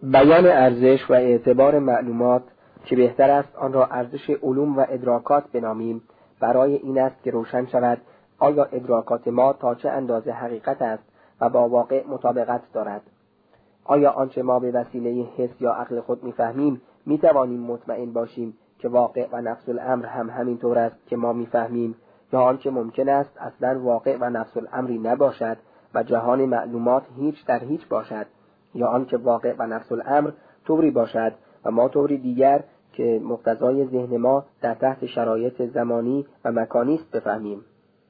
بیان ارزش و اعتبار معلومات که بهتر است آن را ارزش علوم و ادراکات بنامیم، برای این است که روشن شود آیا ادراکات ما تا چه اندازه حقیقت است و با واقع مطابقت دارد. آیا آنچه ما به وسیله حس یا عقل خود میفهمیم میتوانیم مطمئن باشیم که واقع و نفس الامر هم همین طور است که ما میفهمیم، یا آنچه ممکن است اصلا واقع و نفس الامری نباشد و جهان معلومات هیچ در هیچ باشد، یا آنکه واقع و نفس الامر طوری باشد و ما طوری دیگر که مقتضای ذهن ما در تحت شرایط زمانی و مکانی است بفهمیم.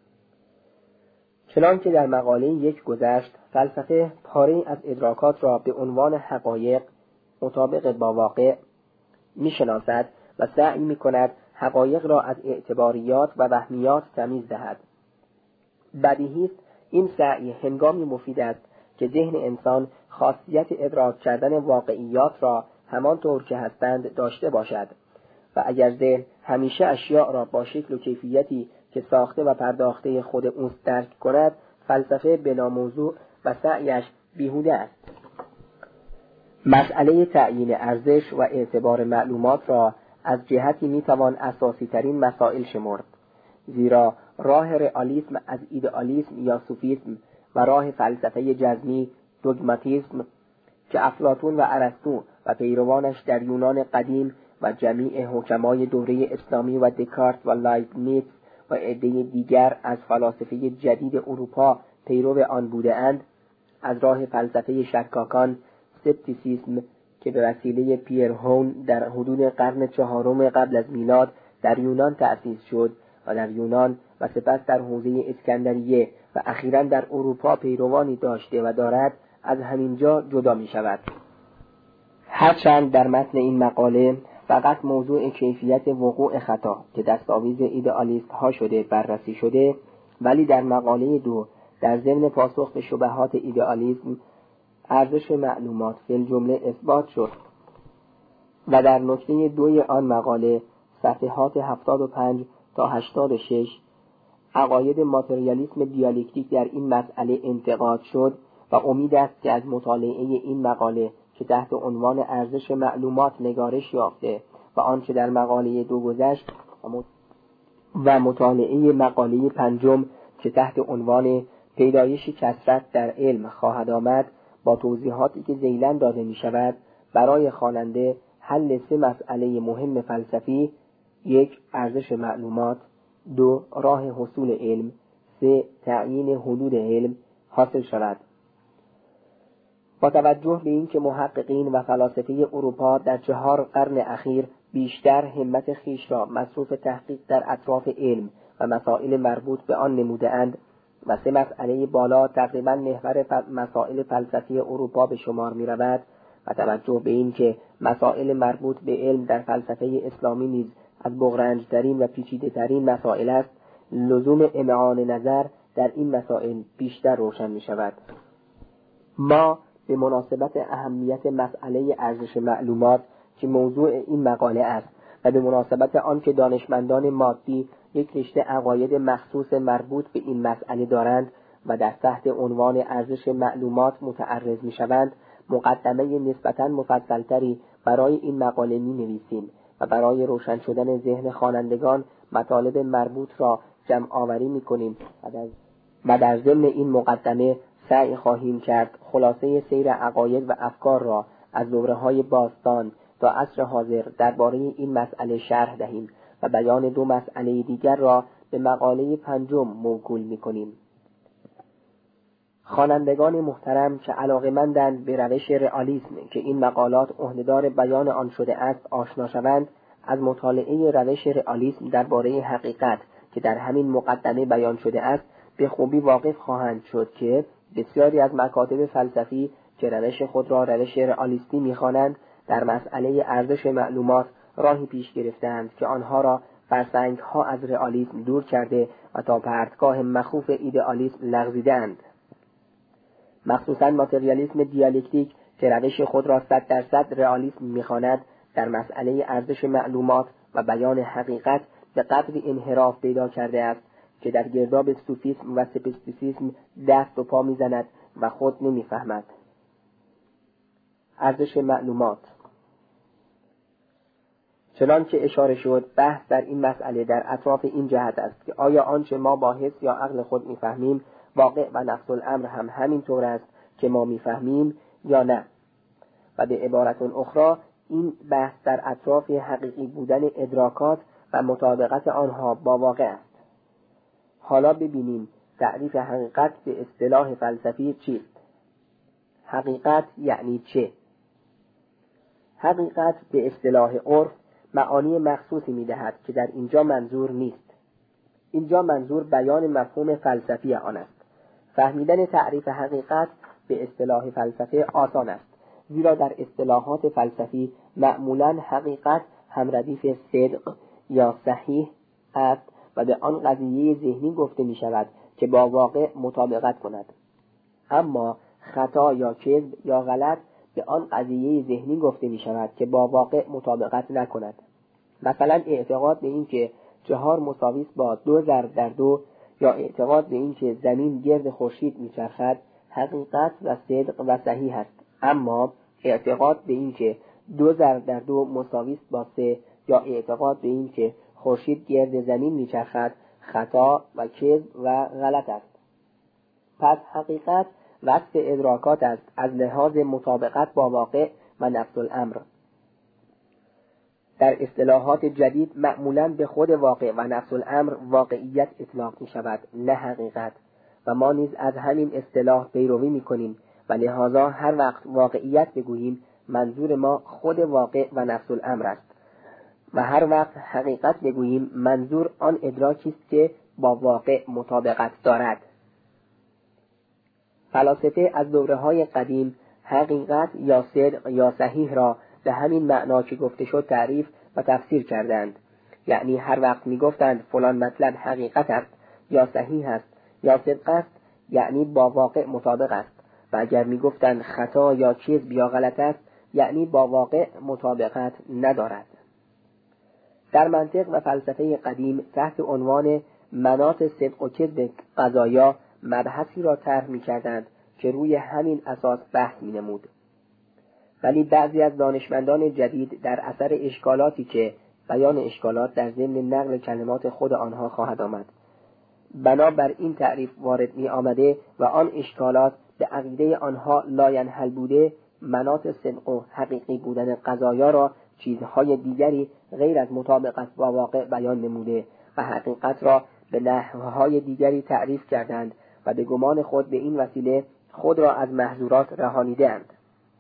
چنان که در مقاله 1 گذشت، فلسفه پاره از ادراکات را به عنوان حقایق مطابق با واقع میشناسد و سعی میکند حقایق را از اعتباریات و وهمیات تمیز دهد. بدیهی است این سعی هنگامی مفید است که ذهن انسان خاصیت ادراک کردن واقعیات را همانطور که هستند داشته باشد، و اگر ذهن همیشه اشیاء را با شکل و کیفیتی که ساخته و پرداخته خود اوست درک کند، فلسفه بلا موضوع و سعیش بیهوده است. مسئله تعیین ارزش و اعتبار معلومات را از جهتی میتوان اساسی ترین مسائل شمرد، زیرا راه رئالیسم از ایدئالیسم یا صوفیسم و راه فلسفه جزمی دوگماتیسم که افلاطون و ارسطو و پیروانش در یونان قدیم و جمیع حکمای دوره اسلامی و دکارت و لایبنیتس و عده دیگر از فلاسفه جدید اروپا پیرو آن بوده اند، از راه فلسفه شکاکان سکپتیسیسم که به وسیله پیر هون در حدود قرن 4 قبل از میلاد در یونان تأسیس شد و در یونان و سپس در حوزه اسکندریه و اخیراً در اروپا پیروانی داشته و دارد، از همینجا جدا می شود. هرچند در متن این مقاله فقط موضوع کیفیت وقوع خطا که دستاویز ایدئالیست ها شده بررسی شده، ولی در مقاله 2 در ضمن پاسخ به شبهات ایدئالیسم ارزش معلومات فی الجمله اثبات شد و در نکته 2 آن مقاله صفحات 75 تا 86 عقاید ماتریالیسم دیالکتیک در این مسئله انتقاد شد و امید است که از مطالعه این مقاله که تحت عنوان ارزش معلومات نگارش یافته و آنچه در مقاله 2 گذشت و مطالعه مقاله 5 که تحت عنوان پیدایش کثرت در علم خواهد آمد، با توضیحاتی که ذیلاً داده می شود برای خواننده حل 3 مسئله مهم فلسفی: 1 ارزش معلومات، 2 راه حصول علم، 3 تعیین حدود علم حاصل شود. با توجه به اینکه محققین و فلاسفه اروپا در 4 قرن اخیر بیشتر همت خیش را مصروف تحقیق در اطراف علم و مسائل مربوط به آن نموده اند و 3 مسئله بالا تقریبا محور مسائل فلسفی اروپا به شمار می رود، و توجه به اینکه مسائل مربوط به علم در فلسفه اسلامی نیز از بغرنج‌ترین و پیچیده‌ترین مسائل است، لزوم امعان نظر در این مسائل بیشتر روشن می شود. ما به مناسبت اهمیت مسئله ارزش معلومات که موضوع این مقاله است و به مناسبت آن که دانشمندان مادی یک رشته عقاید مخصوص مربوط به این مسئله دارند و در تحت عنوان ارزش معلومات متعرض می شوند، مقدمه نسبتاً مفصلتری برای این مقاله می نویسیم و برای روشن شدن ذهن خوانندگان مطالب مربوط را جمع آوری می کنیم و در ضمن این مقدمه سعی خواهیم کرد خلاصه سیر عقاید و افکار را از دوره‌های باستان تا عصر حاضر درباره این مسئله شرح دهیم و بیان 2 مسئله دیگر را به مقاله 5 موکول می‌کنیم. خوانندگان محترم که علاقه‌مندند به روش رئالیسم که این مقالات عهده‌دار بیان آن شده است آشنا شوند، از مطالعه روش رئالیسم درباره حقیقت که در همین مقدمه بیان شده است به خوبی واقف خواهند شد که بسیاری از مکاتب فلسفی که روش خود را روش رئالیستی می‌خوانند در مسئله ارزش معلومات راهی پیش گرفتند که آنها را فرسنگ‌ها از رئالیسم دور کرده و تا پرتگاه مخوف ایدئالیسم لغزیدند. مخصوصاً ماتریالیسم دیالکتیک که روش خود را 100% رئالیسم می‌خواند در مسئله ارزش معلومات و بیان حقیقت به قدری انحراف پیدا کرده است که در گرداب صوفیسم و سکپتیسیسم دست و پا می‌زند و خود نمی‌فهمد. ارزش معلومات. چنان که اشاره شد، بحث در این مسئله در اطراف این جهت است که آیا آنچه ما با حس یا عقل خود میفهمیم واقع و نفس الامر هم همین طور است که ما میفهمیم یا نه. و به عبارت اخرى این بحث در اطراف حقیقی بودن ادراکات و مطابقت آنها با واقع است. حالا ببینیم تعریف حقیقت به اصطلاح فلسفی چیست؟ حقیقت یعنی چه؟ حقیقت به اصطلاح عرف معانی مخصوصی می‌دهد که در اینجا منظور نیست. اینجا منظور بیان مفهوم فلسفی آن است. فهمیدن تعریف حقیقت به اصطلاح فلسفه آسان است، زیرا در اصطلاحات فلسفی معمولاً حقیقت هم ردیف صدق یا صحیح است و به آن قضیه ذهنی گفته می شود که با واقع مطابقت کند. اما خطا یا کذب یا غلط به آن قضیه ذهنی گفته می شود که با واقع مطابقت نکند. مثلا اعتقاد به این که 4 مساوی است با 2 ضرب در 2، یا اعتقاد به این که زمین گرد خورشید میچرخد حقیقت و صدق و صحیح است. اما اعتقاد به این که 2 ضرب در 2 مساوی است با 3، یا اعتقاد به این که خورشید گرد زمین میچرخد خطا و کذب و غلط است. پس حقیقت وصف ادراکات است از لحاظ مطابقت با واقع و نفس الامر. در اصطلاحات جدید معمولاً به خود واقع و نفس الامر واقعیت اطلاق می شود، نه حقیقت، و ما نیز از همین اصطلاح پیروی می کنیم و لذا هر وقت واقعیت بگوییم منظور ما خود واقع و نفس الامر است و هر وقت حقیقت بگوییم منظور آن ادراکی است که با واقع مطابقت دارد. فلاسفه از دوره‌های قدیم حقیقت یا صدق یا صحیح را به همین معنا که گفته شد تعریف و تفسیر کردند. یعنی هر وقت می گفتند فلان مطلب حقیقت است یا صحیح است یا صدق است، یعنی با واقع مطابق است، و اگر می گفتند خطا یا کذب یا غلط است، یعنی با واقع مطابقت ندارد. در منطق و فلسفه قدیم تحت عنوان مناط صدق و کذب قضایا مبحثی را طرح می کردند که روی همین اساس بحث می نمود. ولی بعضی از دانشمندان جدید در اثر اشکالاتی که بیان اشکالات در ضمن نقل کلمات خود آنها خواهد آمد، بنابر این تعریف وارد می آمده و آن اشکالات به عقیده آنها لاینحل بوده، مناط صدق و حقیقی بودن قضایا را چیزهای دیگری غیر از مطابقت با واقع بیان نموده و حقیقت را به نحوهای دیگری تعریف کردند و به گمان خود به این وسیله خود را از محظورات رهانیده‌اند.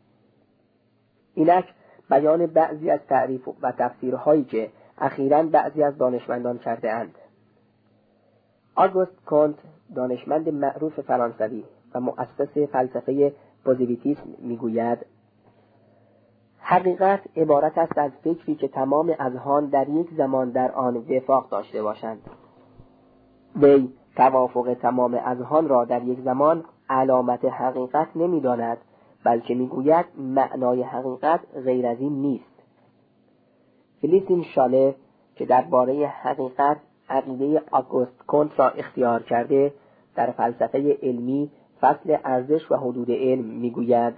اینک بیان بعضی از تعریف و تفسیرهایی که اخیراً بعضی از دانشمندان کرده اند. آگوست کونت، دانشمند معروف فرانسوی و مؤسس فلسفه پوزیتیویسم، میگوید حقیقت عبارت است از فکری که تمام اذهان در یک زمان در آن وفاق داشته باشند. وی توافق تمام اذهان را در یک زمان علامت حقیقت نمی‌داند، بلکه میگوید معنای حقیقت غیر از این نیست. فلیسین شاله که درباره حقیقت عقیده آگوست کونت را اختیار کرده، در فلسفه علمی فصل ارزش و حدود علم میگوید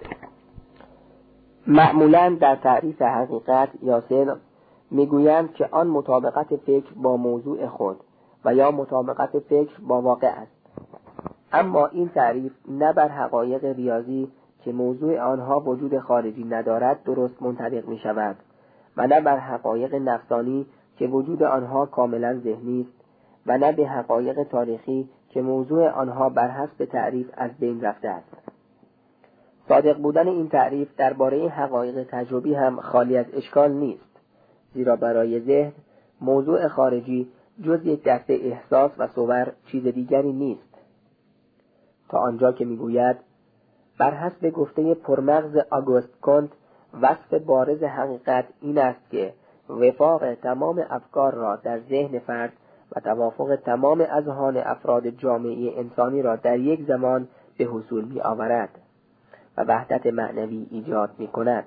معمولاً در تعریف حقیقت یا صدق میگویند که آن مطابقت فکر با موضوع خود و یا مطابقت فکر با واقع است. اما این تعریف نه بر حقایق ریاضی که موضوع آنها وجود خارجی ندارد درست منطبق می شود و نه بر حقایق نفسانی که وجود آنها کاملا ذهنی است و نه به حقایق تاریخی که موضوع آنها بر حسب تعریف از بین رفته است. صادق بودن این تعریف درباره حقایق تجربی هم خالی از اشکال نیست، زیرا برای ذهن موضوع خارجی جز یک دسته احساس و صور چیز دیگری نیست، تا آنجا که میگوید بر حسب گفته پرمغز آگوست کونت وصف بارز حقیقت این است که وفاق تمام افکار را در ذهن فرد و توافق تمام اذهان افراد جامعه انسانی را در یک زمان به حصول می آورد و وحدت معنوی ایجاد می کند.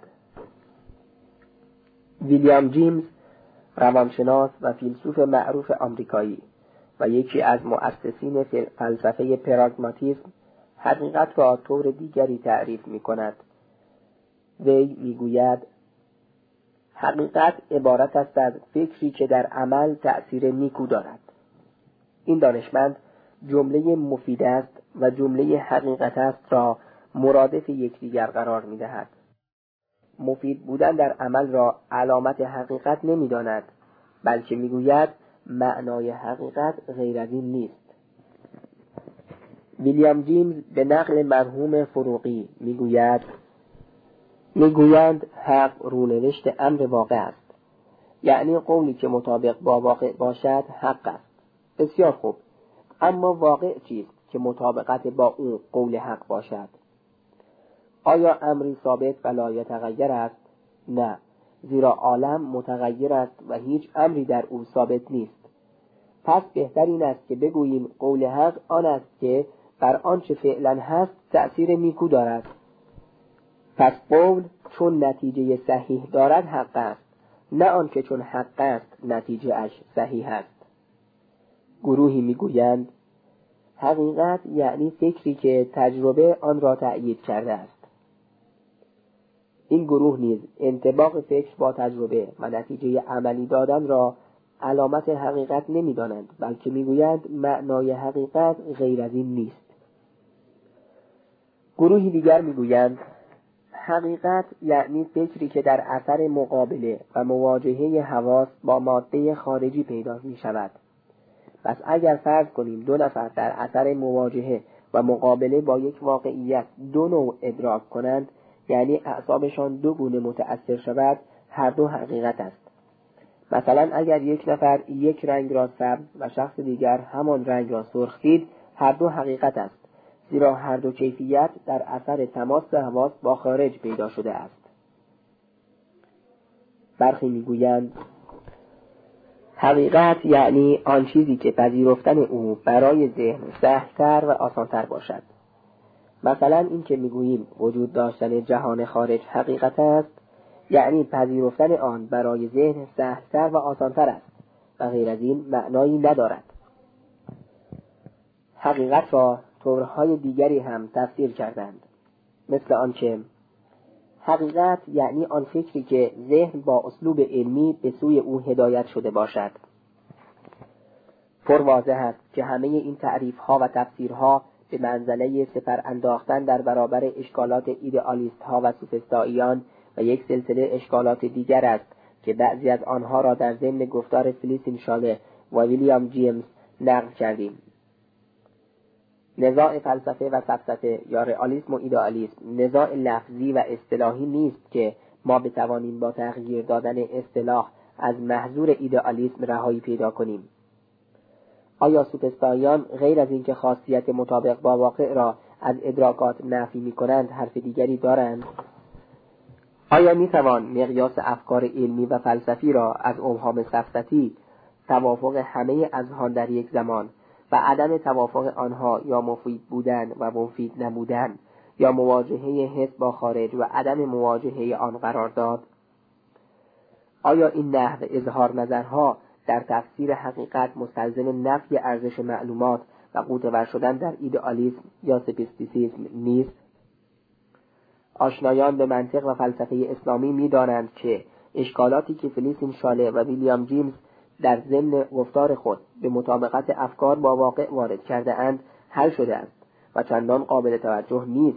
ویلیام جیمز، روانشناس و فیلسوف معروف آمریکایی و یکی از مؤسسین فلسفه پراگماتیسم، حقیقت را طور دیگری تعریف می کند. وی میگوید حقیقت عبارت است از فکری که در عمل تأثیر نیکو دارد. این دانشمند جمله مفید است و جمله حقیقت است را مرادف یکدیگر قرار می‌دهد. مفید بودن در عمل را علامت حقیقت نمی‌داند، بلکه می‌گوید معنای حقیقت غیر از این نیست. ویلیام جیمز به نقل مرحوم فروغی میگویند حق رونوشت امر واقع است، یعنی قولی که مطابق با واقع باشد حق است. بسیار خوب، اما واقع چیست که مطابقت با او قول حق باشد؟ آیا امری ثابت و لا یتغیر است؟ نه، زیرا عالم متغیر است و هیچ امری در او ثابت نیست. پس بهتر این است که بگوییم قول حق آن است که بر آنچه فعلا هست تأثیر نیکو دارد. پس قول چون نتیجه صحیح دارد حق است، نه آنکه چون حق است نتیجه اش صحیح است. گروهی میگویند حقیقت یعنی فکری که تجربه آن را تأیید کرده است. این گروه نیز انطباق فکر با تجربه و نتیجه عملی دادن را علامت حقیقت نمی‌دانند، بلکه میگویند معنای حقیقت غیر از این نیست. گروهی دیگر میگویند حقیقت یعنی فکری که در اثر مقابله و مواجهه حواس با ماده خارجی پیدا می شود. پس اگر فرض کنیم دو نفر در اثر مواجهه و مقابله با یک واقعیت دو نوع ادراک کنند، یعنی اعصابشان دو گونه متأثر شود، هر دو حقیقت است. مثلا اگر یک نفر یک رنگ را سبز و شخص دیگر همان رنگ را سرخ دید، هر دو حقیقت است، زیرا هر دو کیفیت در اثر تماس حواس با خارج پیدا شده است. برخی میگویند حقیقت یعنی آن چیزی که پذیرفتن او برای ذهن سهل‌تر و آسان‌تر باشد. مثلا این که میگوییم وجود داشتن جهان خارج حقیقت است، یعنی پذیرفتن آن برای ذهن سهل‌تر و آسان‌تر است و غیر از این معنایی ندارد. حقیقت را طورهای دیگری هم تفسیر کردند، مثل آنکه حقیقت یعنی آن فکری که ذهن با اسلوب علمی به سوی او هدایت شده باشد. پر واضح است که همه این تعریف‌ها و تفسیرها به منزله سپر انداختن در برابر اشکالات ایدئالیست‌ها و سوفسطائیان و یک سلسله اشکالات دیگر است که بعضی از آنها را در ضمن گفتار فلیسین شاله و ویلیام جیمز نقل کردیم. نزاع فلسفه و سفسطه یا رئالیسم و ایدئالیسم نزاع لفظی و اصطلاحی نیست که ما بتوانیم با تغییر دادن اصطلاح از محظور ایدئالیسم رهایی پیدا کنیم. آیا سوفسطائیان غیر از اینکه خاصیت مطابق با واقع را از ادراکات نفی می‌کنند حرف دیگری دارند؟ آیا می‌توان مقیاس افکار علمی و فلسفی را از اوهام سفسطی، توافق همه اذهان در یک زمان و عدم توافق آنها یا مفید بودن و مفید نبودن یا مواجهه حس با خارج و عدم مواجهه آن قرار داد؟ آیا این نحو اظهار نظرها در تفسیر حقیقت مستلزم نفی ارزش معلومات و غوطه‌ور شدن در ایدئالیسم یا سکپتیسیسم نیست؟ آشنایان به منطق و فلسفه اسلامی می‌دانند که اشکالاتی که فلیسین شاله و ویلیام جیمز در ضمن گفتار خود به مطابقت افکار با واقع وارد کرده اند حل شده است و چندان قابل توجه نیست.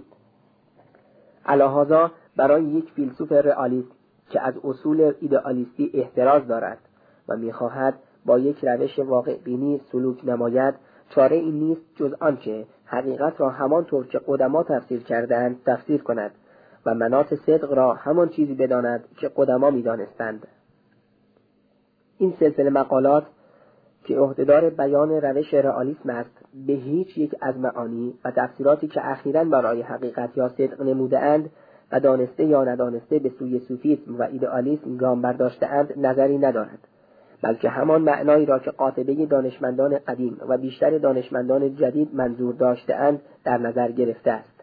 علاهذا برای یک فیلسوف رئالیست که از اصول ایدئالیستی احتراز دارد و می‌خواهد با یک روش واقع بینی سلوک نماید، چاره این نیست جز آنکه حقیقت را همانطور که قدما تفسیر کردند تفسیر کند و مناط صدق را همان چیزی بداند که قدما می‌دانستند. این سلسله مقالات که عهده‌دار بیان روش رئالیسم است، به هیچ یک از معانی و تفسیراتی که اخیراً برای حقیقت یا صدق نموده‌اند و دانسته یا ندانسته به سوی صوفیسم و ایدئالیسم گام برداشته‌اند نظری ندارد، بلکه همان معنایی را که قاطبه دانشمندان قدیم و بیشتر دانشمندان جدید منظور داشته‌اند در نظر گرفته است.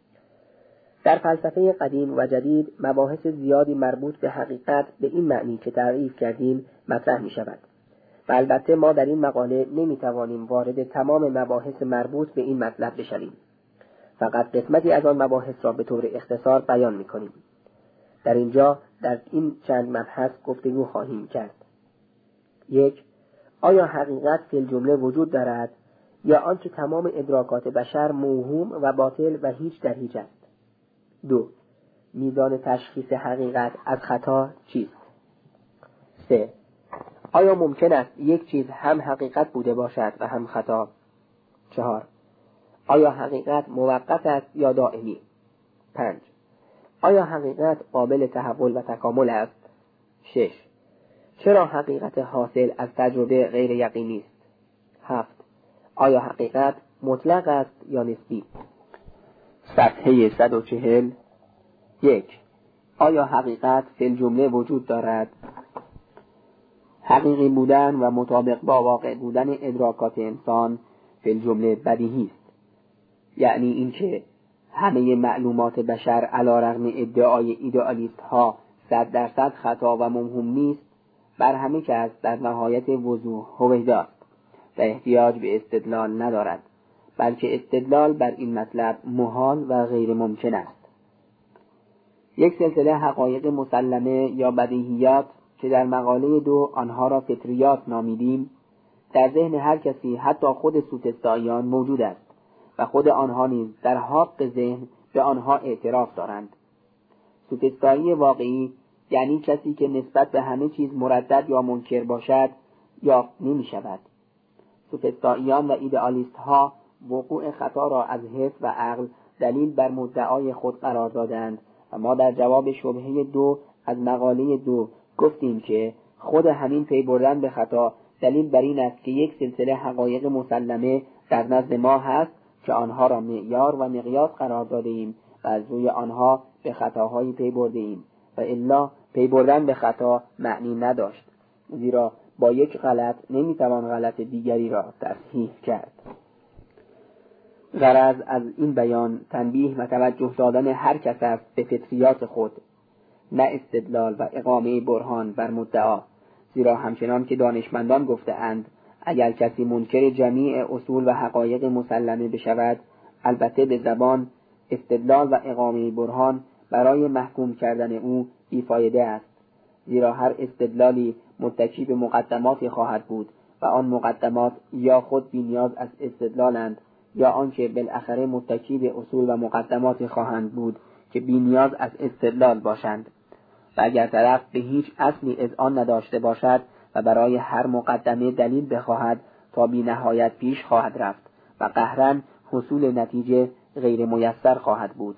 در فلسفه قدیم و جدید مباحث زیادی مربوط به حقیقت به این معنی که تعریف کردیم مطرح می شود و البته ما در این مقاله نمی توانیم وارد تمام مباحث مربوط به این مطلب بشویم، فقط قسمتی از آن مباحث را به طور اختصار بیان می کنیم. در اینجا در این چند مبحث گفتگو خواهیم کرد. 1. آیا حقیقت فی الجمله وجود دارد یا آنکه تمام ادراکات بشر موهوم و باطل و هیچ در هیچ است؟ 2. میزان تشخیص حقیقت از خطا چیست؟ 3. آیا ممکن است یک چیز هم حقیقت بوده باشد و هم خطا؟ 4. آیا حقیقت موقت است یا دائمی؟ 5. آیا حقیقت قابل تحول و تکامل است؟ 6. چرا حقیقت حاصل از تجربه غیر یقینی است؟ 7. آیا حقیقت مطلق است یا نسبی؟ صفحه 140. 1. آیا حقیقت فی الجمله وجود دارد؟ حقیقی بودن و مطابق با واقع بودن ادراکات انسان فی الجمله بدیهی است. یعنی اینکه همه معلومات بشر علی رغم ادعای ایدئالیست ها 100% خطا و موهوم نیست، بر همه کس در نهایت وضوح هویدا است و احتیاج به استدلال ندارد، بلکه استدلال بر این مطلب محال و غیر ممکن است. یک سلسله حقایق مسلمه یا بدیهیات که در مقاله 2 آنها را فطریات نامیدیم، در ذهن هر کسی حتی خود سوفسطائیان موجود است و خود آنها نیز در حق ذهن به آنها اعتراف دارند. سوفسطایی واقعی یعنی کسی که نسبت به همه چیز مردد یا منکر باشد یا نمی شود. سوفسطائیان و ایدئالیست ها وقوع خطا را از حس و عقل دلیل بر مدعای خود قرار دادند و ما در جواب شبهه 2 از مقاله 2 گفتیم که خود همین پی بردن به خطا دلیل بر این است که یک سلسله حقایق مسلمه در نزد ما هست که آنها را معیار و مقیاس قرار داده ایم و از روی آنها به خطاهایی پی برده ایم و الا پی بردن به خطا معنی نداشت، زیرا با یک غلط نمیتوان غلط دیگری را تصحیح کرد. غرض از این بیان تنبیه و توجه دادن هر کس است به فطریات خود، نه استدلال و اقامه برهان بر مدعا، زیرا همچنان که دانشمندان گفته اند اگر کسی منکر جمیع اصول و حقایق مسلمه بشود، البته به زبان استدلال و اقامه برهان برای محکوم کردن او بیفایده است، زیرا هر استدلالی متکی به مقدماتی خواهد بود و آن مقدمات یا خود بی‌نیاز از استدلالند یا آنکه بالاخره متکی به اصول و مقدماتی خواهند بود که بی‌نیاز از استدلال باشند. و اگر طرف به هیچ اصلی از آن نداشته باشد و برای هر مقدمه دلیل بخواهد تا بی نهایت پیش خواهد رفت و قهراً حصول نتیجه غیر میسر خواهد بود.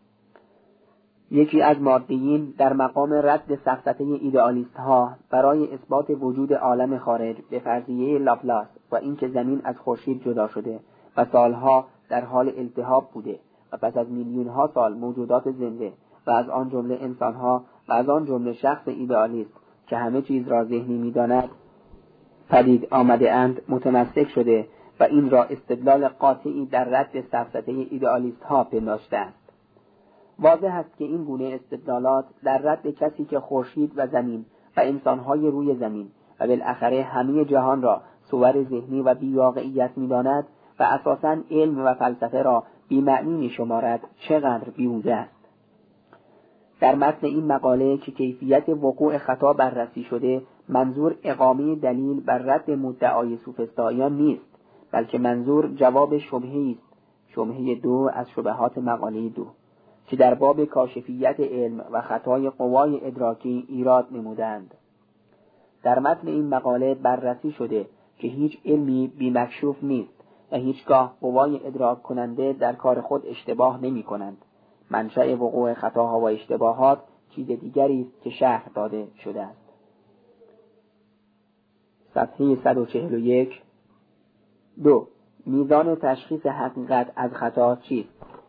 یکی از مادیین در مقام رد سفسطه ایدئالیست ها برای اثبات وجود عالم خارج به فرضیه لاپلاس و اینکه زمین از خورشید جدا شده و سالها در حال التهاب بوده و پس از میلیون ها سال موجودات زنده و از آن جمله انسان ها و از آن جمله شخص ایدئالیست که همه چیز را ذهنی می‌داند پدید آمده اند متمسک شده و این را استدلال قاطعی در رد سفسطه ایدئالیست ها پنداشته است. واضح است که این گونه استدلالات در رد کسی که خورشید و زمین و انسان‌های روی زمین و بالاخره همه جهان را صور ذهنی و بی‌واقعیت می‌داند و اساساً علم و فلسفه را بی‌معنی می‌شمارد چقدر بیهوده است. در متن این مقاله که کیفیت وقوع خطا بررسی شده، منظور اقامه دلیل بر رد مدعای سوفسطائیان نیست، بلکه منظور جواب شبهه‌ای است، شبهه 2 از شبهات مقاله 2 که در باب کاشفیت علم و خطای قوای ادراکی ایراد نمودند. در متن این مقاله بررسی شده که هیچ علمی بی‌مکشوف نیست و هیچگاه قوای ادراک کننده در کار خود اشتباه نمی کنند. منشأ وقوع خطاها و اشتباهات چیز دیگری است که شرح داده شده است. صفحه 141. 2. میزان تشخیص حقیقت از خطا چیست؟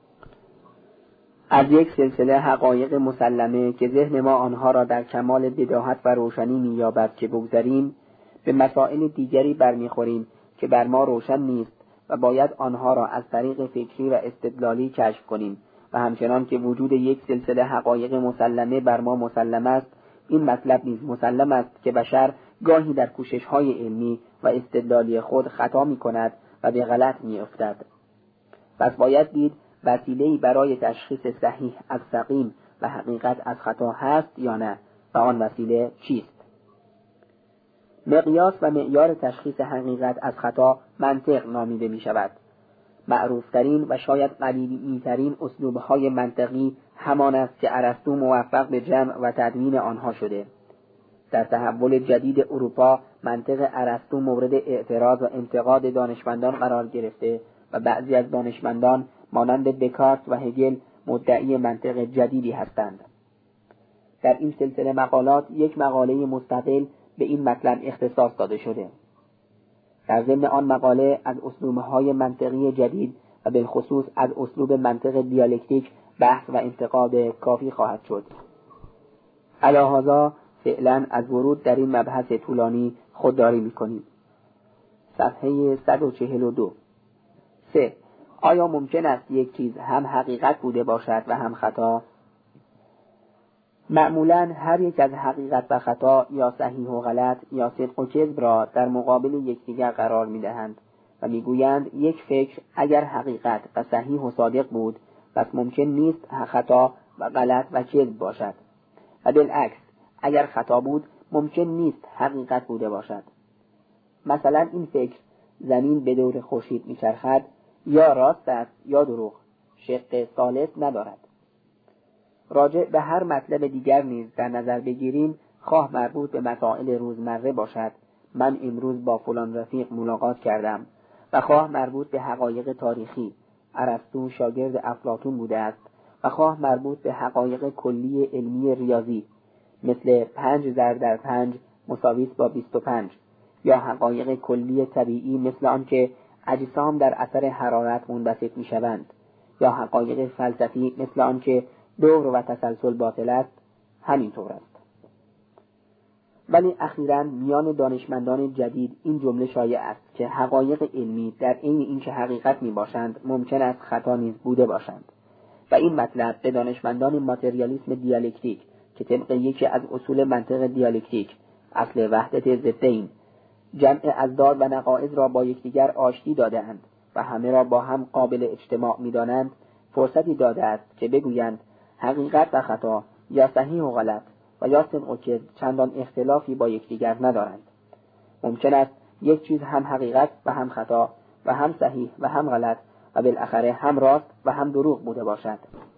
از یک سلسله حقایق مسلمه که ذهن ما آنها را در کمال بداهت و روشنی می‌یابد که بگذریم، به مسائل دیگری برمیخوریم که بر ما روشن نیست و باید آنها را از طریق فکری و استدلالی کشف کنیم و همچنان که وجود یک سلسله حقایق مسلمه بر ما مسلم است، این مطلب نیز مسلم است که بشر گاهی در کوشش‌های علمی و استدلالی خود خطا می‌کند و به غلط می‌افتد. پس باید دید وسیله‌ای برای تشخیص صحیح از سقیم و حقیقت از خطا هست یا نه و آن وسیله چیست. مقیاس و معیار تشخیص حقیقت از خطا منطق نامیده می شود. معروفترین و شاید قدیمی‌ترین اسلوب‌های منطقی همان است که ارسطو موفق به جمع و تدوین آنها شده. در تحول جدید اروپا منطق ارسطو مورد اعتراض و انتقاد دانشمندان قرار گرفته و بعضی از دانشمندان مانند دکارت و هگل مدعی منطق جدیدی هستند. در این سلسله مقالات یک مقاله مستقل به این مطلب اختصاص داده شده. در ضمن آن مقاله از اسلوب‌های منطقی جدید و بالخصوص از اسلوب منطق دیالکتیک بحث و انتقاد کافی خواهد شد. علاوه فعلا از ورود در این مبحث طولانی خودداری می‌کنیم. صفحه 142. 3. آیا ممکن است یک چیز هم حقیقت بوده باشد و هم خطا؟ معمولاً هر یک از حقیقت و خطا یا صحیح و غلط یا صدق و کذب را در مقابل یکدیگر قرار می‌دهند و می‌گویند یک فکر اگر حقیقت و صحیح و صادق بود پس ممکن نیست خطا و غلط و کذب باشد و بالعکس اگر خطا بود ممکن نیست حقیقت بوده باشد. مثلا این فکر زمین به دور خورشید می‌چرخد یا راست است یا دروغ، شق ثالث ندارد. راجع به هر مطلب دیگر نیز در نظر بگیریم، خواه مربوط به مسائل روزمره باشد، من امروز با فلان رفیق ملاقات کردم، و خواه مربوط به حقایق تاریخی، ارسطو شاگرد افلاطون بوده است، و خواه مربوط به حقایق کلی علمی ریاضی مثل 5 × 5 = 25 یا حقایق کلی طبیعی مثل آنکه اجسام در اثر حرارت منبسط می‌شوند یا حقایق فلسفی مثل آنکه دور و تسلسل باطل است، همینطور است. ولی اخیراً میان دانشمندان جدید این جمله شایع است که حقایق علمی در عین اینکه حقیقت میباشند ممکن است خطا نیز بوده باشند و این مطلب به دانشمندان ماتریالیسم دیالکتیک که طبق یکی از اصول منطق دیالکتیک اصل وحدت ضدین جمع اضداد و نقائض را با یکدیگر آشتی داده‌اند و همه را با هم قابل اجتماع می‌دانند فرصتی داده است که بگویند حقیقت و خطا یا صحیح و غلط و یا صدق و کذب چندان اختلافی با یکدیگر ندارند. ممکن است یک چیز هم حقیقت و هم خطا و هم صحیح و هم غلط و بالاخره هم راست و هم دروغ بوده باشد.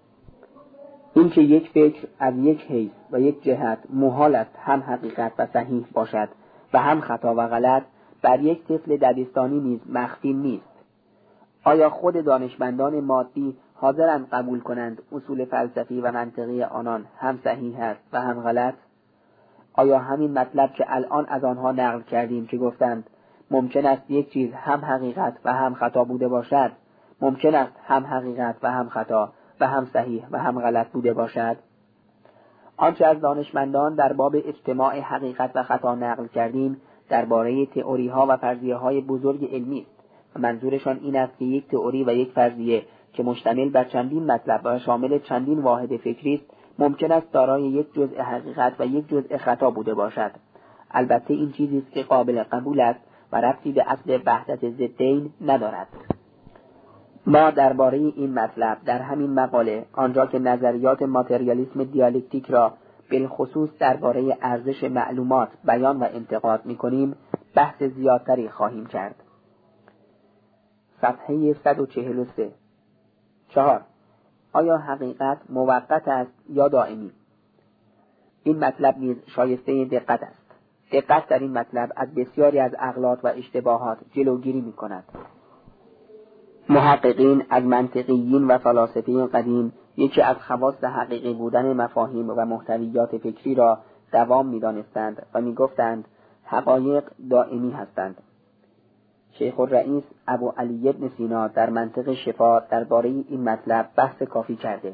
این که یک فکر از یک حیث و یک جهت محال است هم حقیقت و صحیح باشد و هم خطا و غلط بر یک طفل دبستانی نیز مخفی نیست. آیا خود دانشمندان مادی حاضرند قبول کنند اصول فلسفی و منطقی آنان هم صحیح است و هم غلط؟ آیا همین مطلب که الان از آنها نقل کردیم که گفتند ممکن است یک چیز هم حقیقت و هم خطا بوده باشد، ممکن است هم حقیقت و هم خطا و هم صحیح و هم غلط بوده باشد؟ آنچه از دانشمندان در باب اجتماع حقیقت و خطا نقل کردیم درباره تئوری ها و فرضیه های بزرگ علمی است و منظورشان این است که یک تئوری و یک فرضیه که مشتمل بر چندین مطلب و شامل چندین واحد فکری است ممکن است دارای یک جزء حقیقت و یک جزء خطا بوده باشد. البته این چیزی است که قابل قبول است و ربطی به اصل وحدت ضدین ندارد. ما درباره این مطلب در همین مقاله آنجا که نظریات ماتریالیسم دیالکتیک را بالخصوص درباره ارزش معلومات بیان و انتقاد می‌کنیم بحث زیادتری خواهیم کرد. صفحه 143. 4. آیا حقیقت موقت است یا دائمی؟ این مطلب نیز شایسته دقت است. دقت در این مطلب از بسیاری از اغلاط و اشتباهات جلوگیری می‌کند. محققین از منطقیین و فلاسفه قدیم یکی از خواص حقیقی بودن مفاهیم و محتویات فکری را دوام می‌دانستند و می‌گفتند حقایق دائمی هستند. شیخ الرئیس ابو علی بن سینا در منطق شفا درباره این مطلب بحث کافی کرده.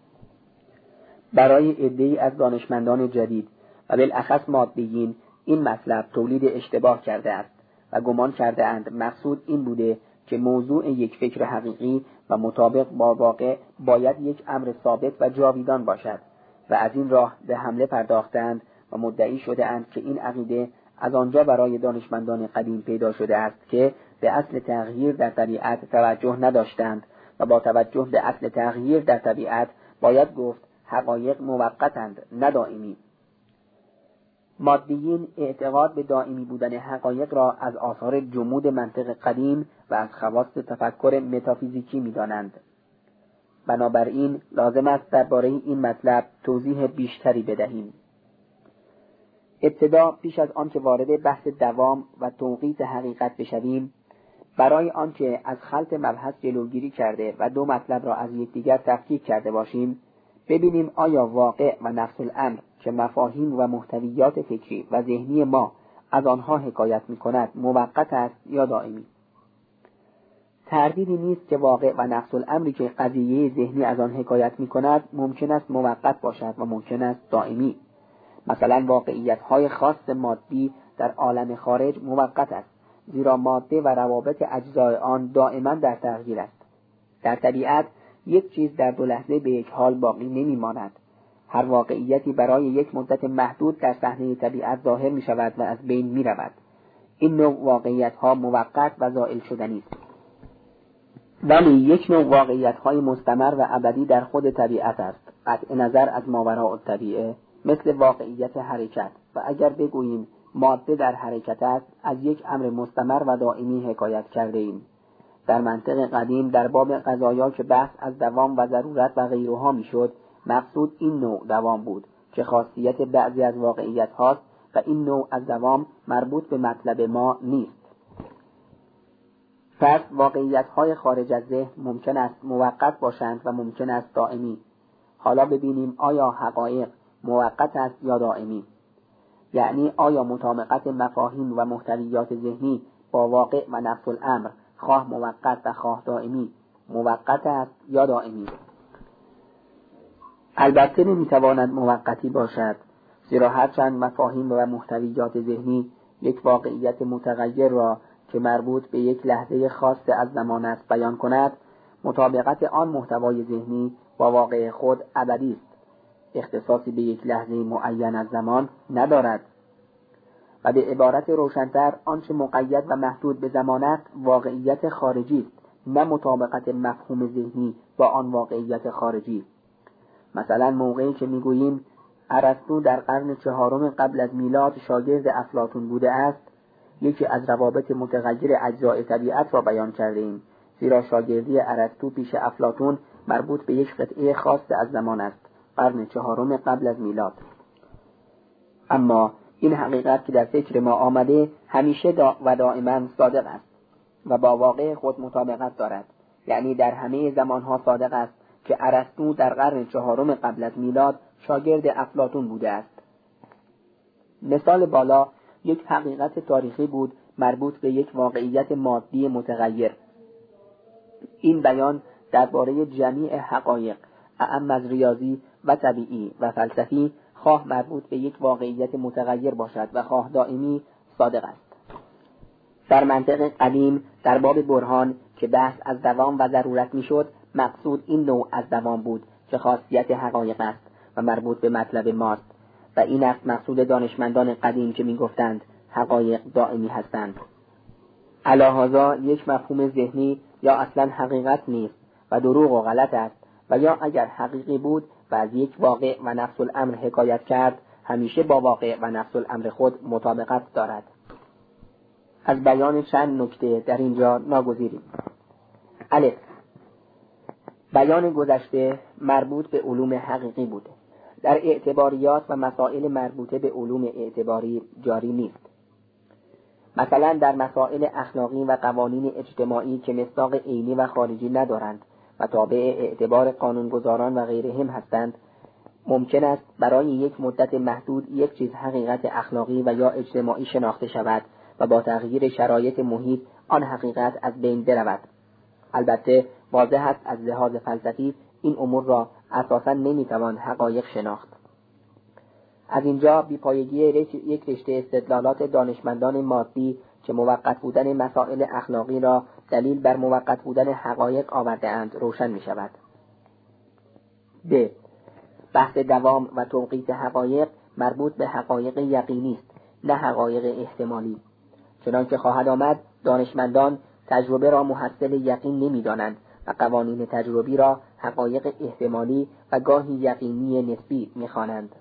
برای عده‌ای از دانشمندان جدید و بالاخص مادیین این مطلب تولید اشتباه کرده است و گمان کرده اند مقصود این بوده که موضوع یک فکر حقیقی و مطابق با واقع باید یک امر ثابت و جاویدان باشد و از این راه به حمله پرداختند و مدعی شده اند که این عقیده از آنجا برای دانشمندان قدیم پیدا شده است که به اصل تغییر در طبیعت توجه نداشتند و با توجه به اصل تغییر در طبیعت باید گفت حقایق موقتند نه دائمی. مادیین اعتقاد به دائمی بودن حقایق را از آثار جمود منطق قدیم و از خواص تفکر متافیزیکی می‌دانند. بنابراین لازم است درباره این مطلب توضیح بیشتری بدهیم. ابتدا پیش از آن که وارد بحث دوام و توقیت حقیقت بشویم، برای آنکه از خلط مبحث جلوگیری کرده و دو مطلب را از یکدیگر تفکیک کرده باشیم، ببینیم آیا واقع و نفس الامر که مفاهیم و محتویات فکری و ذهنی ما از آنها حکایت می‌کند موقت است یا دائمی. تردیدی نیست که واقع و نفس الامری که قضیه ذهنی از آن حکایت می‌کند ممکن است موقت باشد و ممکن است دائمی. مثلا واقعیت‌های خاص مادی در عالم خارج موقت است، زیرا ماده و روابط اجزای آن دائما در تغییر است. در طبیعت یک چیز در دو لحظه به یک حال باقی نمی‌ماند. هر واقعیتی برای یک مدت محدود در صحنه طبیعت ظاهر می‌شود و از بین می‌رود. این نوع واقعیت‌ها موقت و زائل شدنی است. ولی یک نوع واقعیت‌های مستمر و ابدی در خود طبیعت است، قطع نظر از ماوراء الطبیعه، مثل واقعیت حرکت. و اگر بگوییم ماده در حرکت است، از یک امر مستمر و دائمی حکایت کرده ایم. در منطق قدیم در باب قضایا که بحث از دوام و ضرورت و غیرها میشد، مقصود این نوع دوام بود که خاصیت بعضی از واقعیت هاست و این نوع از دوام مربوط به مطلب ما نیست. پس واقعیت های خارج از ذهن ممکن است موقت باشند و ممکن است دائمی. حالا ببینیم آیا حقایق موقت است یا دائمی. یعنی آیا مطابقت مفاهیم و محتویات ذهنی با واقع و نفس الامر خواه موقت و خواه دائمی موقت است یا دائمی. البته نمیتواند موقتی باشد، زیرا هرچند مفاهیم و محتویات ذهنی یک واقعیت متغیر را که مربوط به یک لحظه خاص از زمان است بیان کند، مطابقت آن محتوای ذهنی با واقع خود ابدی است، اختصاصی به یک لحظه معین از زمان ندارد. و به عبارت روشن‌تر، آنچه مقید و محدود به زمان است واقعیت خارجی است، نه مطابقت مفهوم ذهنی با آن واقعیت خارجی. مثلا موقعی که میگوییم ارسطو در قرن 4 قبل از میلاد شاگرد افلاطون بوده است، یکی از روابط متغیر اجزای طبیعت را بیان کرده ایم، زیرا شاگردی ارسطو پیش افلاطون مربوط به یک قطعه خاص از زمان است، قرن 4 قبل از میلاد. اما این حقیقت که در فکر ما آمده همیشه و دائما صادق است و با واقع خود مطابقت دارد. یعنی در همه زمانها صادق است که ارسطو در قرن 4 قبل از میلاد شاگرد افلاطون بوده است. مثال بالا یک حقیقت تاریخی بود مربوط به یک واقعیت مادی متغیر. این بیان درباره جمیع حقایق، اعم از ریاضی و طبیعی و فلسفی، خواه مربوط به یک واقعیت متغیر باشد و خواه دائمی، صادق است. در منطق قدیم در باب برهان که بحث از دوام و ضرورت میشد، مقصود این نوع از دوام بود که خاصیت حقایق است و مربوط به مطلب ماست و این است مقصود دانشمندان قدیم که میگفتند حقایق دائمی هستند. علی هذا یک مفهوم ذهنی یا اصلا حقیقت نیست و دروغ و غلط است، و یا اگر حقیقی بود و از یک واقع و نفس الامر حکایت کرد، همیشه با واقع و نفس الامر خود مطابقت دارد. از بیان چند نکته در اینجا ناگزیریم. الف، بیان گذشته مربوط به علوم حقیقی بوده، در اعتباریات و مسائل مربوطه به علوم اعتباری جاری نیست. مثلا در مسائل اخلاقی و قوانین اجتماعی که مصداق عینی و خارجی ندارند و تابع اعتبار قانونگذاران و غیرهم هستند، ممکن است برای یک مدت محدود یک چیز حقیقت اخلاقی و یا اجتماعی شناخته شود و با تغییر شرایط محیط آن حقیقت از بین برود. البته واضح است از لحاظ فلسفی این امور را اساساً نمیتوان حقایق شناخت. از اینجا بی‌پایگی یک رشته استدلالات دانشمندان مادی که موقت بودن مسائل اخلاقی را دلیل بر موقت بودن حقایق آورده اند روشن می شود. ب. بحث دوام و توقیت حقایق مربوط به حقایق یقینی است، نه حقایق احتمالی. چنانکه خواهد آمد، دانشمندان تجربه را محصل یقین نمی دانند و قوانین تجربی را حقایق احتمالی و گاهی یقینی نسبی می‌خوانند.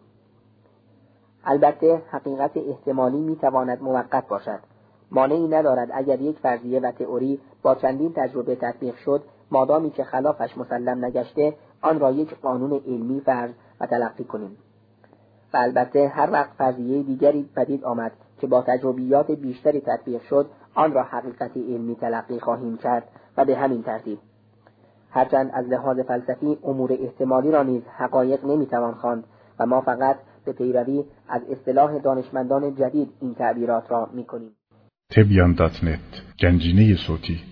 البته حقیقت احتمالی می‌تواند موقت باشد. مانعی ندارد اگر یک فرضیه و تئوری با چندین تجربه تطبیق شد، مادامی که خلافش مسلم نگشته، آن را یک قانون علمی فرض و تلقی کنیم. و البته هر وقت فرضیه دیگری پدید آمد که با تجربیات بیشتری تطبیق شد، آن را حقیقت علمی تلقی خواهیم کرد و به همین ترتیب. هرچند از لحاظ فلسفی امور احتمالی را نیز حقایق نمیتوان خواند و ما فقط به پیروی از اصطلاح دانشمندان جدید این تعبیرات را میکنیم. تبیان.net گنجینه صوتی